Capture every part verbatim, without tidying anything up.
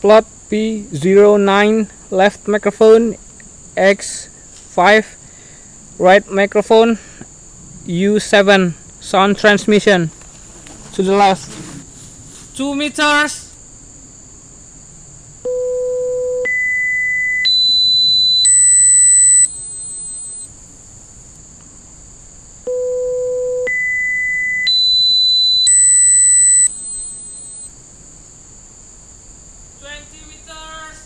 Plot P zero nine left microphone, X five right microphone, U seven sound transmission. To the left. Two meters. Twenty meters.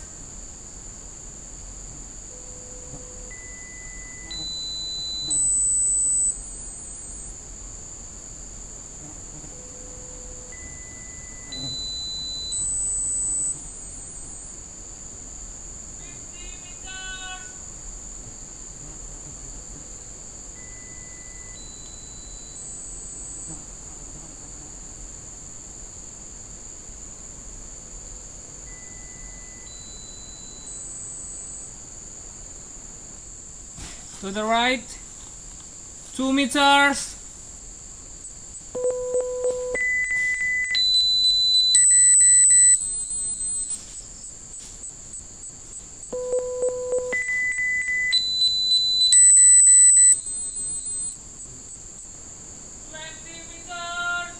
To the right. Two meters. Twenty meters.